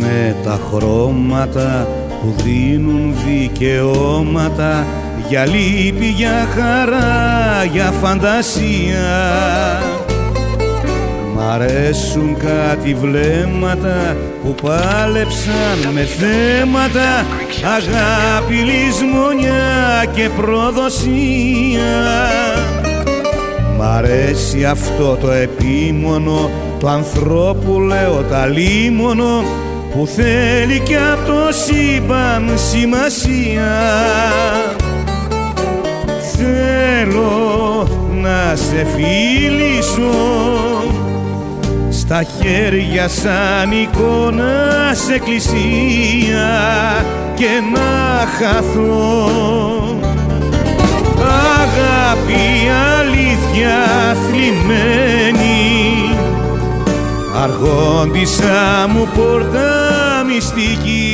με τα χρώματα που δίνουν δικαιώματα για λύπη, για χαρά, για φαντασία. Μ' αρέσουν κάτι βλέμματα που πάλεψαν με θέματα, αγάπη, λησμονιά και προδοσία. Μ' αρέσει αυτό το επίμονο του ανθρώπου, λέω τα λίμωνο, που θέλει κι απ' το σύμπαν σημασία. Θέλω να σε φιλήσω στα χέρια σαν εικόνα σε εκκλησία και να χαθώ. Αγάπη, αλήθεια θλιμμένη, αργόντισσα μου πόρτα μυστική.